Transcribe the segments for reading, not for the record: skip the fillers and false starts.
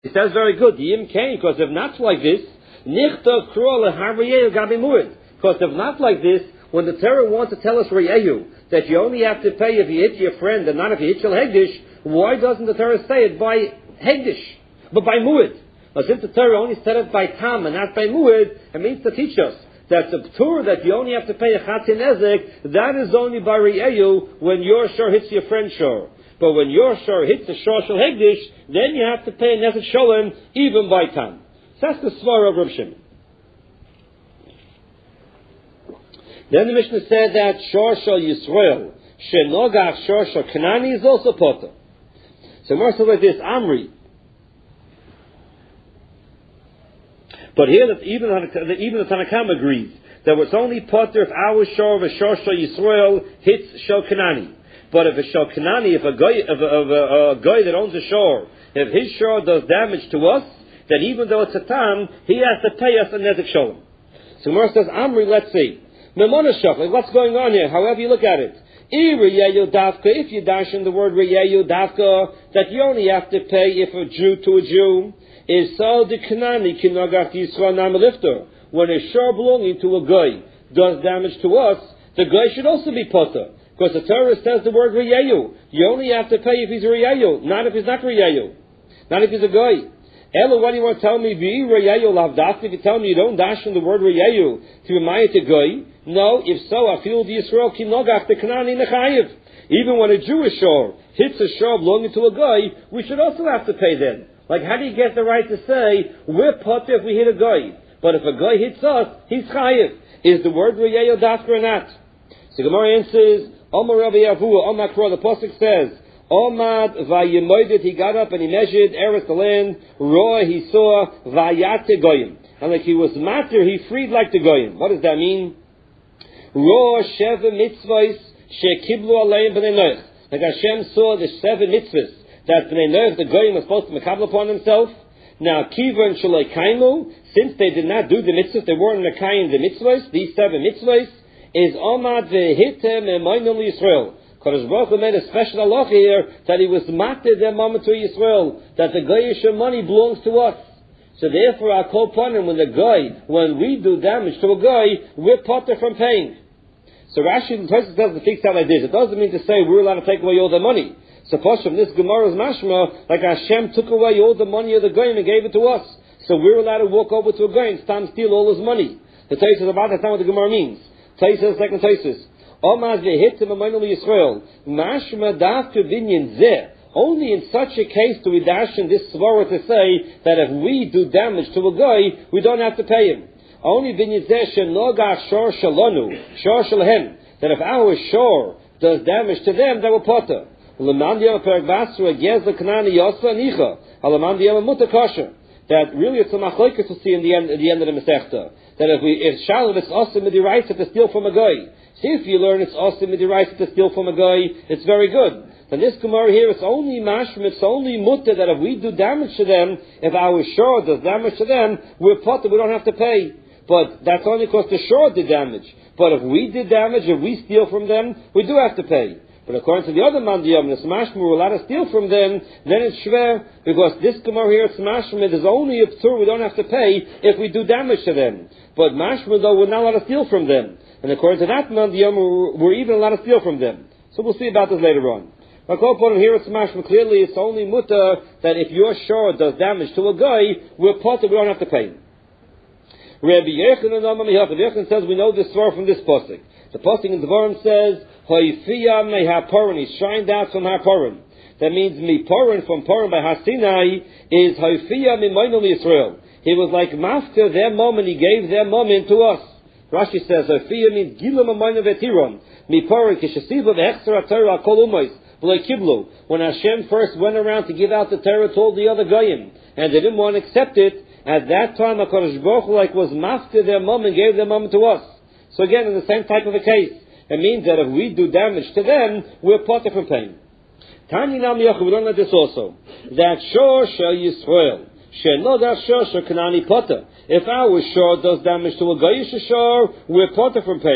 He says very good, Yim Kain, because if not like this, Nichta Krol Harvayehu Gabi Mu'id. Because if not like this, when the Torah wants to tell us Reyehu, that you only have to pay if you hit your friend and not if you hit your Hegdish, why doesn't the Torah say it by Hegdish, but by Mu'id? But since the Torah only said it by Tam and not by Mu'id, it means to teach us that the Torah that you only have to pay a Chatzin Ezek, that is only by Reyehu when your shor hits your friend's shor. But when your shor hits the shor shel Hegdish, then you have to pay a Nezek Sholem even by Tam. So that's the Svar of Rav Shimon. Then the Mishnah said that shor shel Yisrael, shenogach shor shel Kanani is also potter. So more so like this, Amri. But here, that even the Tanakam agrees that it's only potter if our shor of a shor shel Yisrael hits shel Kanani. But if a shel Kanani, if a guy that owns a shor, if his shor does damage to us, then even though it's a tam, he has to pay us a nezek sholem. So Gemara says, Amri, let's see. Like what's going on here? However you look at it. If you dash in the word reyeyu dafka, that you only have to pay if a Jew to a Jew is so the Kanani kinagach Yisrael namalifter. When a shor belonging to a guy does damage to us, the guy should also be potter. Because the Torah says the word reyeyu. You only have to pay if he's a reyeyu, not if he's not reyeyu. Not if he's a guy. Ella, what do you want to tell me? If you tell me you don't dash in the word reyeyu to remind it to guy, no, if so, I feel the Yisrael kinogach the Kanani nechayiv. Even when a Jewish shor hits a shor belonging to a guy, we should also have to pay them. Like, how do you get the right to say we're potter if we hit a guy, but if a guy hits us, he's chayiv? Is the word reyeyu dafka or not? So Gemara answers, Omar Rabbi Yavua, Omar Kro, the pasuk says, Omad vayemoided, he got up and he measured Eretz the land. Roy, he saw vayate goyim, and like he was matter, he freed like the goyim. What does that mean? Roy sheva mitzvahs shekiblu aleim b'nei noach. Like Hashem saw the 7 mitzvahs that b'nei noach, the goyim, was supposed to mekabel upon himself. Now kiva and shaloi kaimu, since they did not do the mitzvahs, they weren't mekayim the mitzvahs. These 7 mitzvahs is Omad vehitem emaynu Yisrael. Kodesh Baruch Hu made a special halacha here that he was mated their mama to Yisrael, that the goyish money belongs to us. So therefore, I call upon him when we do damage to a guy, we're potter from paying. So Rashi the person tells the fix out like this. It doesn't mean to say we're allowed to take away all the money. Suppose from this Gemara's mashma, like Hashem took away all the money of the goyim and gave it to us. So we're allowed to walk over to a guy and steal all his money. The Taisus is about that's not what the Gemara means. Taisus, second Taisus. Omaz vehitim amaynu Yisrael. Mashma dafka binyan zeh. Only in such a case do we dash in this svara to say that if we do damage to a guy, we don't have to pay him. Only binyan zeh shenogach shor shalonu, shor shalhem. That if our shor does damage to them, they will potter. L'mandiyam perak basra gez l'kanani yosa nicha. L'mandiyam mutakasha. That really it's a machlokes to see in the end of the Masechta. That if Shalom it's also midiraisa to steal from a guy. See, if you learn it's also midiraisa to steal from a guy, it's very good. Then this Gemara here, it's only mashma, it's only mutter that if we do damage to them, if our shor does damage to them, we're potter, we don't have to pay. But that's only because the shor did damage. But if we did damage, if we steal from them, we do have to pay. But according to the other mandiyam, the smashma, we're allowed to steal from them, then it's shver, because this Gemara here, smashma, there's only a ptur, we don't have to pay if we do damage to them. But mashma, though, we're not allowed to steal from them. And according to that mandiyam, we're even allowed to steal from them. So we'll see about this later on. But here it's mashma, clearly it's only mutter that if your shor does damage to a guy, we're potter, we don't have to pay. Rabbi Yechon says we know this svar from this pasuk. The pasuk in Devarim says, Hoifiyah me haporin, he shined out from haporin. That means mi porin, from porin by Hasinai, is Hoifiyah mi moinol Yisrael. He was like master their moment, he gave their moment to us. Rashi says, Hoifiyah means gilam amoinol vetiron. Mi porin, kishasiva ve'extra Torah kol umois, v'loi kiblu. When Hashem first went around to give out the Torah to all the other goyim, and they didn't want to accept it, at that time HaKadosh Baruch Hu like was master their moment, gave their moment to us. So again, in the same type of a case, it means that if we do damage to them, we're potter from pain. Tani Nam Yochel, we learn this also. That shor shel Yisrael, shenogach shor shel Kanani potter. If our shor does damage to a goyish shor, we're potter from pain.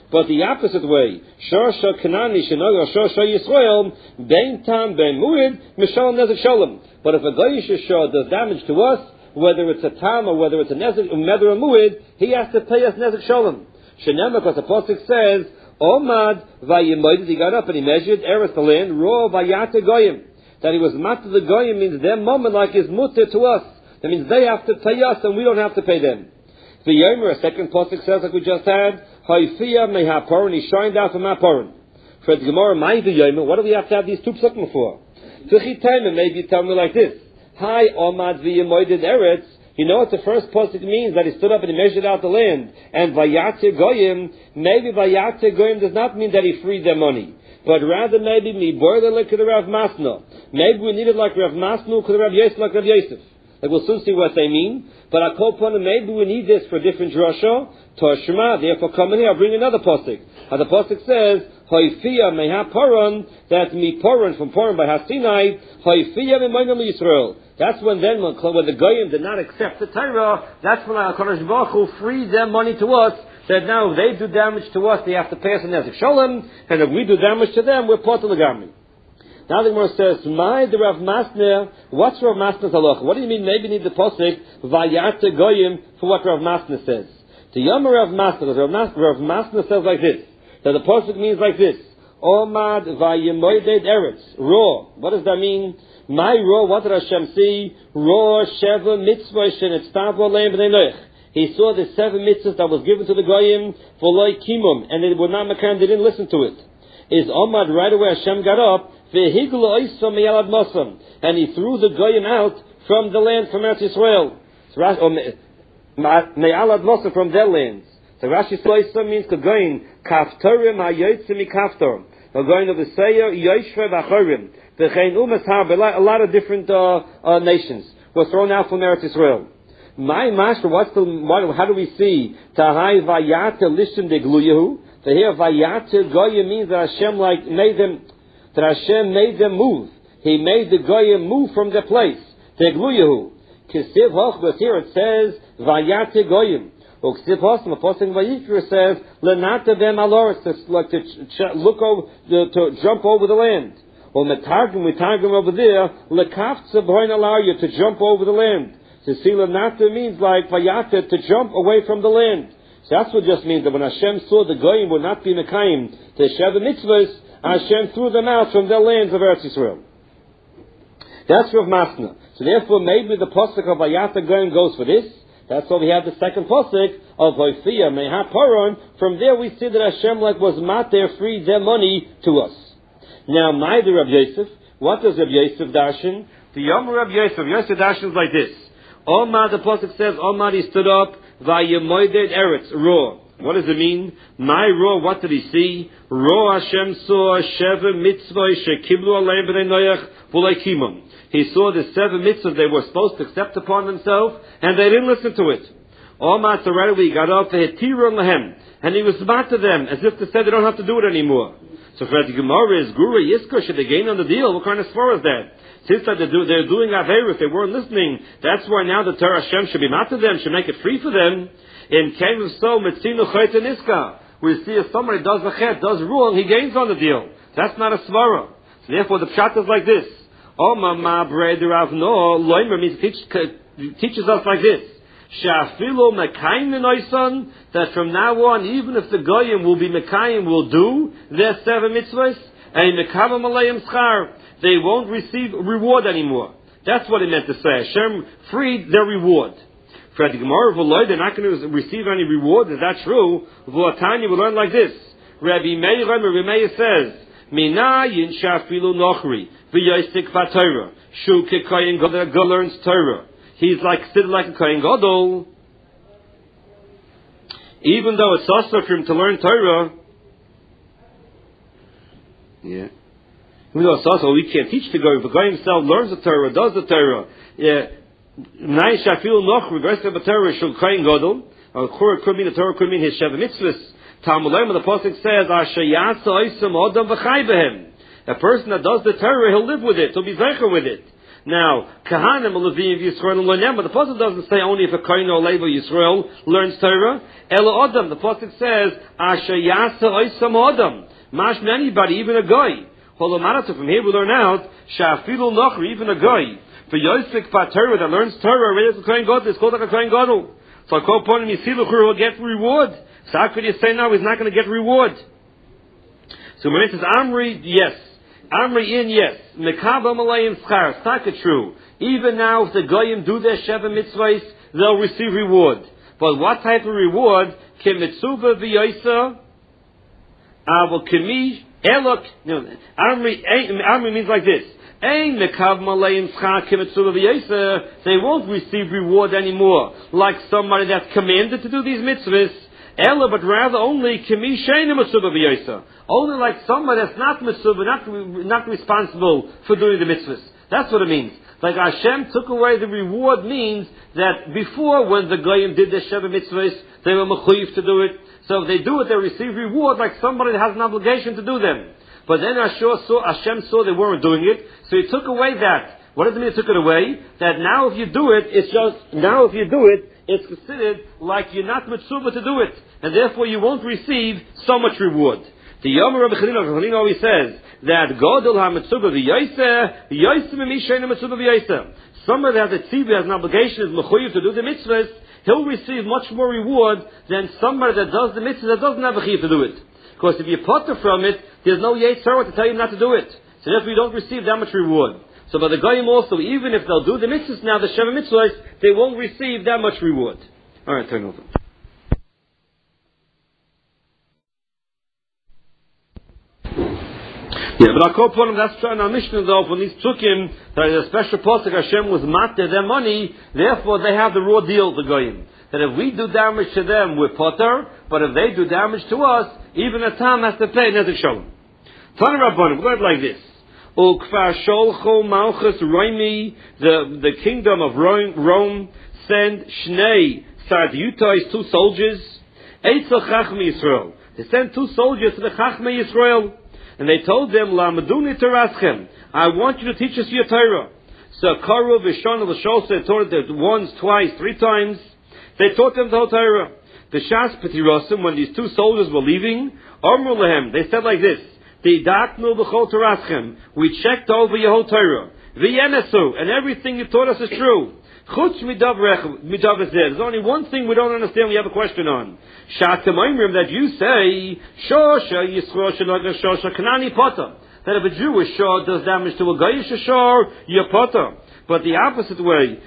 But the opposite way, Shor Shal Kanani Shenoga Shor Shal Yisrael, Bein Tam Bein Muid, Mishalom Nezek Shalom. But if a Goyish Shor does damage to us, whether it's a Tam or whether it's a Nezek, Meder or Muid, he has to pay us Nezek Shalom. Shenemah, because the Pasuk says, Omad Vayimoid, he got up and he measured Eretz the land, Ro Vayate Goyim. That he was Matter the Goyim means their moment like is mutter to us. That means they have to pay us and we don't have to pay them. The Yomer, a second Pasuk says like we just had, Haifiyah mehaporin, he shined out from Haporin. For the Gemara, my the Yomer, what do we have to have these two psukim for? Tzachitayim, maybe you tell me like this. Hi, Omad v'yemoided Eretz. You know what the first pasuk means? That he stood up and he measured out the land. And Vayate Goyim, maybe Vayate Goyim does not mean that he freed their money. But rather maybe mi boiler like the Rav Masna. Maybe we need it like Rav Masna, could Rav Yosef like Rav Yosef. Like we'll soon see what they mean. But I call upon them, maybe we need this for a different drasha. Toshma, therefore come in here, I'll bring another pasuk. The pasuk says, Haifiyah meha paran, that's mi paran from paran by Hasinai, Haifiyah me'moinam Yisrael. That's when the Goyim did not accept the Torah, that's when HaKadosh Baruch Hu freed their money to us, that now if they do damage to us, they have to pay us a Nezek Shalom, and if we do damage to them, we're part of the Legami. Now the Gemara says, the Rav Masner, what's Rav Masner's halacha? What do you mean maybe need the pasuk, Vayate Goyim, for what Rav Masner says? The Yomer Rav Masner, Rav Masner says like this, that the pasuk means like this, Omad Vayemoided Eretz, Raw. What does that mean? My Raw, what did Hashem see? Raw, Sheva, Mitzvah, Shenetztavo, Leim, B'nei Noach. He saw the 7 mitzvahs that was given to the Goyim, for Loi Kimum, and they were not Makan, they didn't listen to it. Is Omad, right away Hashem got up, and he threw the Goyim out from the land, from Eretz Yisrael. Me'alad Mosa, from their lands. So Rashi says means Goyim, Kaftorim ha'yotzim mikaftor. Goyim of the Seir, Yoshva v'achorim. V'chein umas har, a lot of different nations were thrown out from Eretz Yisrael. My master, how do we see? Tahai vayate lishim de gluyahu. So here vayate Goyim means that Hashem made them move. He made the Goyim move from their place. De gluyahu. Kisiv hochbas, here it says vayate Goyim. Uksiv hosam, a posting vayikra says lenata them aloris, like to look over, to jump over the land. Or metargum, we targum over there lekafza b'hoin alarya, to jump over the land. To see lenata means like vayate, to jump away from the land. So that's what just means that when Hashem saw the Goyim would not be mekayim to share the mitzvahs, Hashem threw them out from their lands of Eretz Yisrael. That's Rav Masna. So therefore, maybe the pasuk of Vayata Goyim goes for this. That's why we have the second pasuk of Hoifiyah Meha Paron. From there we see that Hashem was mater, freed their money to us. Now, neither Rav Yosef. What does Rav Yosef darshan? The Yom Rav Yosef darshans like this. Omar, the pasuk says, Omar, he stood up, Vayemoided Eretz, Raw. What does it mean? My Raw, what did he see? Raw Hashem saw Sheva Mitzvah Shekiblu Aleim B'nei Noach V'lei Kimum. He saw the 7 mitzvahs they were supposed to accept upon themselves, and they didn't listen to it. Omar, so right away he got up, V'hetirun Lahem, and he was smart to them, as if to say they don't have to do it anymore. So for the Gemara is Gura Yisko, should they gain on the deal? What kind of svara is that? Since that they're doing Aveirus, they weren't listening, that's why now the Torah Hashem should be mad to them, should make it free for them. In Kem of So, Metzinu Chayt Niska, we see if somebody does the chet, does wrong, he gains on the deal. That's not a svara. So therefore the pshat is like this. Omama Bred Rav No, Loimer means teaches us like this. Shafilo Mekayim Minoisan, that from now on, even if the Goyim will be Mekayim, will do their 7 mitzvahs, and Mekavam Alayim Schar, they won't receive reward anymore. That's what it meant to say. Hashem freed their reward. For the Gemara of Eloi, they're not going to receive any reward. Is that true? V'atanya, we learn like this. Rabbi Meir says, Minayin shafilu nochri, v'yosik v'torah, shu kekoyin gadol learns Torah. He's considered like a koyin gadol. Even though it's also for him to learn Torah, yeah. Even though it's also, we can't teach the Goyim. The Goyim himself learns the Torah, does the Torah. Yeah. Nai shafil noch regress to the Torah shul koyin gadol. Or could mean the Torah could mean his sheva mitzvahs. Talmud the pasuk says, "Ashayasa oisam odam v'chai behem." A person that does the Torah, he'll live with it. He'll be zeicher with it. Now, Kahanim Levim Yisrael and Lonem, but the pasuk doesn't say only if a Kohen or Levi Yisrael learns Torah. Elo Adam, the pasuk says Asher Yasa Oisam Adam. Mashma anybody, even a guy. Holomanatu, from here we learn out Shafilu Nochri, even a guy. For Yosef Torah that learns Torah, already is a Kohen Gadol. It's called like a Kohen Gadol. So I call upon him, Yisiluchur will get reward. So how could you say now he's not going to get reward? So when it says Amri, yes. Amri in, yes. Mekaba Malayim Schar, Taka true. Even now, if the Goyim do their Sheva Mitzvahs, they'll receive reward. But what type of reward? Kimitzuva v'yoisa, avol kimi, elok, no, Amri means like this. Ein Mekav Malayim Schar Kimitzuva v'yoisa, they won't receive reward anymore, like somebody that's commanded to do these mitzvahs. Ella, but rather only kimi sheina mitzvah v'yosa. Only like somebody that's not mitzvah, not responsible for doing the mitzvahs. That's what it means. Like Hashem took away the reward means that before, when the Goyim did the Sheva mitzvahs, they were mechuyev to do it. So if they do it, they receive reward like somebody that has an obligation to do them. But then Hashem saw they weren't doing it, so He took away that. What does it mean He took it away? That now if you do it, it's considered like you're not mitzvah to do it, and therefore you won't receive so much reward. The Yomer Rabbi Chanina always says that Godel ha-mitzvah v'yoyse, yoyse m'mishein mitzvah v'yoyse. Somebody that has a tzivah, has an obligation, is mechuyev to do the mitzvahs, he'll receive much more reward than somebody that does the mitzvahs that doesn't have a chiyuv to do it. Because if you potter from it, there's no yetzer to tell you not to do it. So therefore you don't receive that much reward. So by the Goyim also, even if they'll do the mitzvahs now, the Sheva mitzvahs, they won't receive that much reward. Alright, turn over. Yeah, but I'll call upon him, that's trying our Mishnah though, when these took him, that is a special posuk, Hashem was matter their money, therefore they have the raw deal, the Goyim. That if we do damage to them, we're potter, but if they do damage to us, even a Tam has to pay Nezek Shalom. Tana Rabbanim, we're going like this. Ukfar Sholcho Malchus Roimi, the kingdom of Rome, send Shnei Sardiutais, 2 soldiers, Eitzel Chachmei Yisrael. They sent 2 soldiers to the Chachmei Yisrael, and they told them, La Maduni Teraschem, I want you to teach us your Torah. So Karu Vishon L'Shol said, taught it once, twice, 3 times. They taught them the whole Torah. The Shas Petirosim, when these 2 soldiers were leaving, Amru Lehem, they said like this, we checked over your whole Torah. And everything you taught us is true. There's only one thing we don't understand, we have a question on. That you say, that if a Jewish shor does damage to a Goyish shor, you're potter. But the opposite way,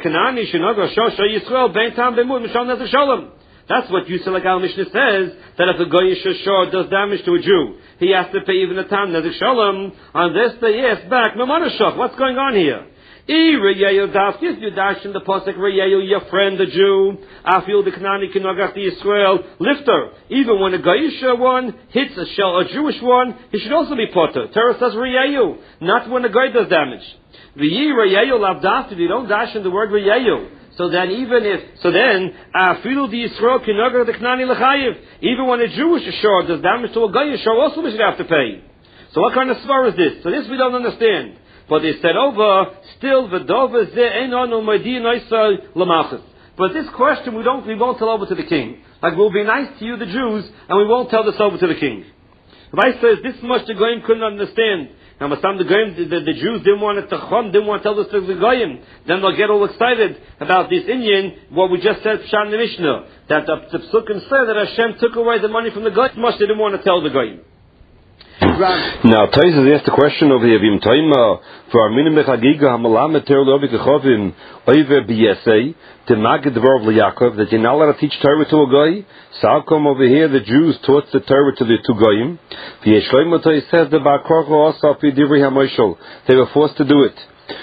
that's what Yisrael Gal Mishnah says, that if a Goyish shor does damage to a Jew, he has to pay even a Tam Nezek Shalom. On this they ask back, what's going on here? If you dash in the pasuk Reyayu, your friend the Jew, Afil the Knani Kinogach the Israel, lifter. Even when a Goyish one hits a Jewish one, he should also be potter. Torah says Reyayu, not when a Goy does damage. V'yi Reyayu lavdafti, you don't dash in the word Reyayu. So then Afilu the Israel Kinogach the Knani Lechayiv. Even when a Jewish shor does damage to a Goyish shor, also we should have to pay. So what kind of svar is this? So this we don't understand. But they said over, still v'dova ze einonu ma'di noisal l'malchus. But this question we won't tell over to the king. Like we'll be nice to you, the Jews, and we won't tell this over to the king. Rabbi says this much the Goyim couldn't understand. Now, the Jews didn't want to tell this to the Goyim. Then they'll get all excited about this Indian, what we just said, Pshat in the Mishnah, that the Psukim said that Hashem took away the money from the Goyim. Much they didn't want to tell the Goyim. Now, Taisus asked the question over here, Vim Taima, for our minim bechagiga hamalamet ter lo bikachovim oiver biyesei to magid dvar of Yaakov, that you're not allowed to teach Torah to a guy. So how come over here the Jews taught the Torah to the 2 goyim? V'yeshloimotai says the bar korcho also fi divrei hamoshel. They were forced to do it.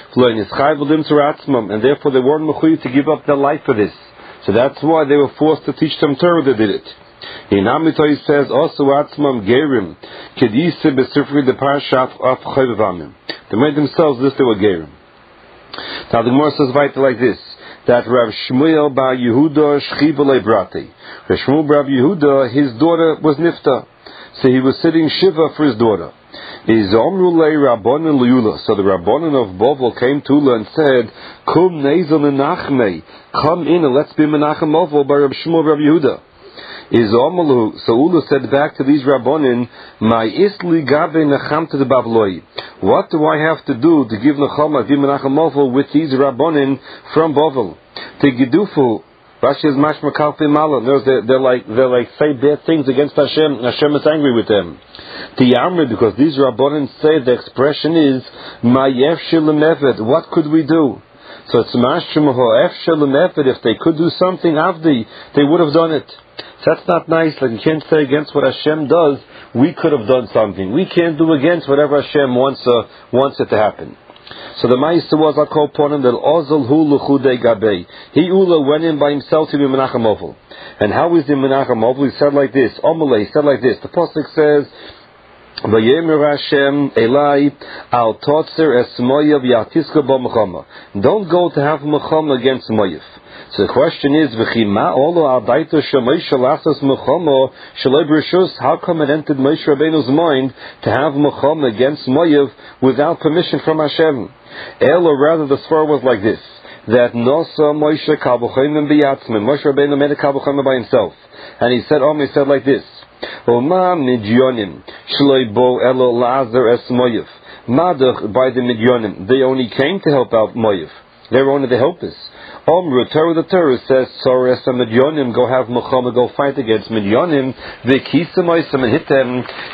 And therefore they weren't mechuyev to give up their life for this. So that's why they were forced to teach them Torah. They did it. In Amitai says also Atzmam Gerim Kedise Besifri the Parashaf of Chayvavamim. They made themselves this, they were Gerim. Now the Gemara says right like this, that Rav Shmuel Bar Yehuda Shchivalei Brati. Rav Shmuel Bar Yehuda, his daughter was Nifta. So he was sitting Shiva for his daughter. So the Rabbanan of Bovel came to Ula and said, Come in and let's be Menachem Bovel by Rabbi Shmuel Rabbi Yehuda. So Ula said back to these Rabbanan, what do I have to do to give Nechama Menachem Bovel with these Rabbanan from Bovel? Tegidufu. Rashi is mashma kalfi malam. They're like say bad things against Hashem. Hashem is angry with them. Tiyamri, because these Rabbanan say the expression is ma'yef shelemevet. What could we do? So it's mashma ho'ef shelemevet. If they could do something avdi, they would have done it. So that's not nice. Like you can't say against what Hashem does. We could have done something. We can't do against whatever Hashem wants it to happen. So the Ma'isa was Akol Ponim that Ozal Hu L'chudei Gabei. He Ula went in by himself to be Menachem Ovel. And how is the Menachem Ovel? He said like this. Omelei said like this. The pasuk says, Vayemer Hashem Elai Al Totzer Es Moyev Yatiska Bo Mechama. Don't go to have Mechama against Moyev. So the question is, how come it entered Moshe Rabbeinu's mind to have Mechama against Moyev without permission from Hashem? Or rather, the svar was like this: that Nosa Moshe Kabuchayim Biyatzmin. Moshe Rabbeinu made a Kabuchayim by himself, and he said like this: Oma Midyonim Shloi Bo Elo Lazar Es Moyev. Madach by the Midyonim, they only came to help out Moyev. They were only the helpers. The Torah says, Soras and Midyonim, go have Mechama, go fight against Midyonim, the Kisamoisam and hit them.